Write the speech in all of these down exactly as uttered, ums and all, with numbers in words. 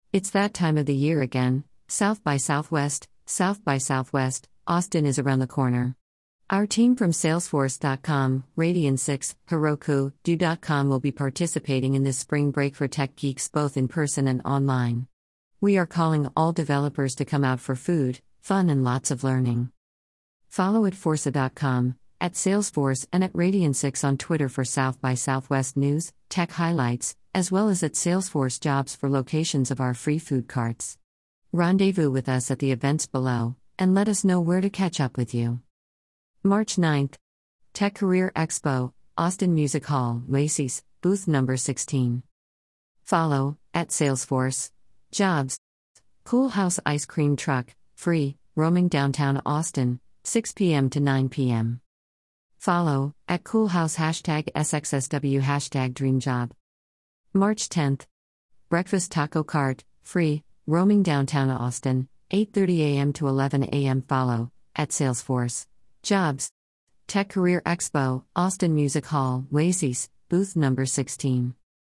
It's that time of the year again. South by Southwest, South by Southwest, Austin is around the corner. Our team from Salesforce dot com, Radian six, Heroku, Do dot com will be participating in this spring break for tech geeks both in person and online. We are calling all developers to come out for food, fun and lots of learning. Follow at Forza dot com, at Salesforce and at Radian six on Twitter for South by Southwest news, tech highlights, as well as at Salesforce jobs for locations of our free food carts. Rendezvous with us at the events below, and let us know where to catch up with you. March ninth. Tech Career Expo, Austin Music Hall, Macy's, booth number sixteen. Follow, at Salesforce. Jobs. Cool House Ice Cream Truck, free, roaming downtown Austin, six p.m. to nine p.m. Follow, at Cool House hashtag S X S W hashtag Dream Job. March tenth. Breakfast Taco Cart, free, roaming downtown Austin, eight thirty a.m. to eleven a.m. Follow, at Salesforce. Jobs. Tech Career Expo, Austin Music Hall, Macy's, booth number sixteen.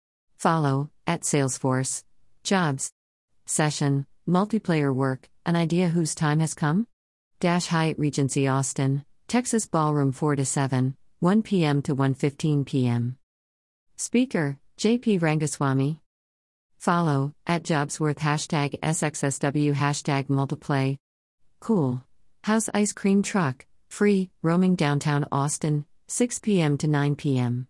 Follow, at Salesforce. Jobs. Session, Multiplayer Work, an idea whose time has come? Dash Hyatt Regency Austin, Texas Ballroom four to seven, one p.m. to one fifteen p.m. Speaker, J P Rangaswamy. Follow, at Jobsworth hashtag S X S W hashtag Multiplay. Cool House Ice Cream Truck, free, roaming downtown Austin, six p.m. to nine p.m.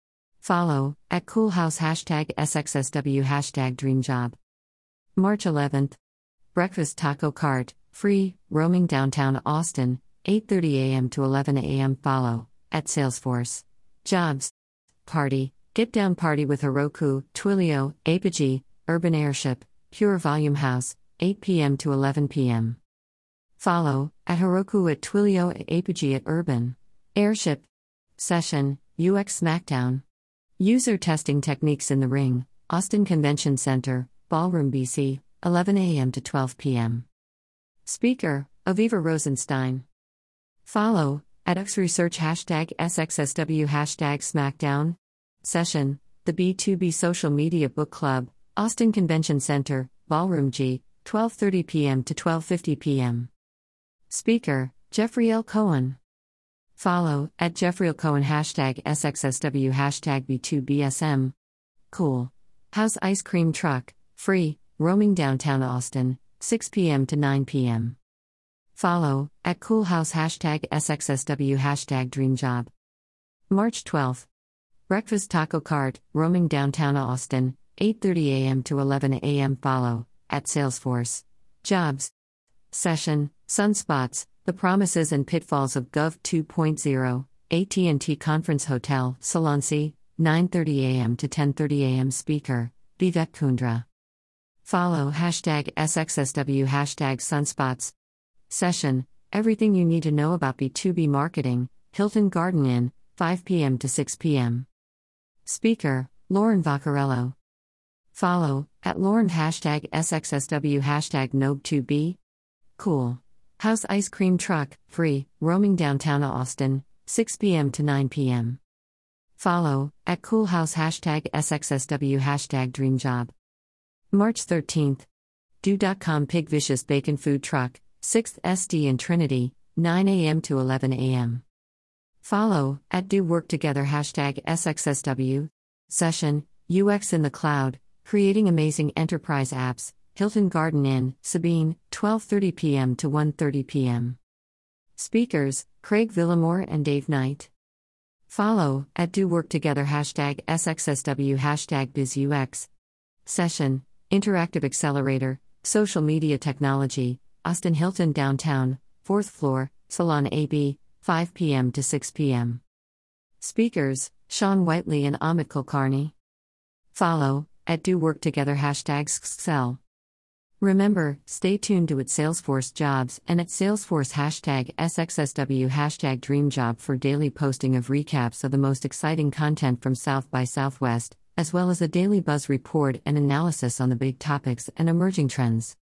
Follow, at Cool House hashtag S X S W hashtag Dream Job. March eleventh. Breakfast Taco Cart, free, roaming downtown Austin, eight thirty a.m. to eleven a.m. Follow, at Salesforce. Jobs. Party, Get Down Party with Heroku, Twilio, Apogee, Urban Airship, Pure Volume House, eight p.m. to eleven p.m. Follow, at Heroku at Twilio at Apogee at Urban Airship. Session, U X Smackdown. User Testing Techniques in the Ring, Austin Convention Center, Ballroom B C, eleven a.m. to twelve p.m. Speaker, Aviva Rosenstein. Follow, at X Research hashtag S X S W hashtag Smackdown. Session, the B two B Social Media Book Club, Austin Convention Center, Ballroom G, twelve thirty p.m. to twelve fifty p.m. Speaker, Jeffrey L. Cohen. Follow, at Jeffrey L. Cohen hashtag S X S W hashtag B two B S M. Cool House Ice Cream Truck, free, roaming downtown Austin, six p.m. to nine p.m. Follow, at Cool House hashtag S X S W hashtag Dream Job. March twelfth. Breakfast Taco Cart, roaming downtown Austin, eight thirty a.m. to eleven a.m. Follow, at Salesforce. Jobs. Session, Sunspots, The Promises and Pitfalls of Gov two point oh, A T and T Conference Hotel, Salonsi, nine thirty a.m. to ten thirty a.m. Speaker, Vivek Kundra. Follow hashtag S X S W hashtag Sunspots. Session, Everything You Need to Know About B two B Marketing, Hilton Garden Inn, five p.m. to six p.m. Speaker, Lauren Vaccarello. Follow, at Lauren hashtag S X S W hashtag Nob two B. Cool House Ice Cream Truck, free, roaming downtown Austin, six p.m. to nine p.m. Follow, at Cool House hashtag S X S W hashtag Dream Job. March thirteenth. Do dot com Pig Vicious Bacon Food Truck, sixth S D in Trinity, nine a.m. to eleven a.m. Follow, at Do Work Together hashtag S X S W. Session, U X in the Cloud, Creating Amazing Enterprise Apps, Hilton Garden Inn, Sabine, twelve thirty p.m. to one thirty p.m. Speakers, Craig Villamore and Dave Knight. Follow, at Do Work Together hashtag S X S W hashtag BizUX. Session, Interactive Accelerator, Social Media Technology, Austin Hilton Downtown, fourth floor, Salon A B, five p.m. to six p.m. Speakers, Sean Whiteley and Amit Kulkarni. Follow, at Do Work Together hashtag S X L. Remember, stay tuned to at Salesforce Jobs and at Salesforce hashtag S X S W hashtag Dream Job for daily posting of recaps of the most exciting content from South by Southwest, as well as a daily buzz report and analysis on the big topics and emerging trends.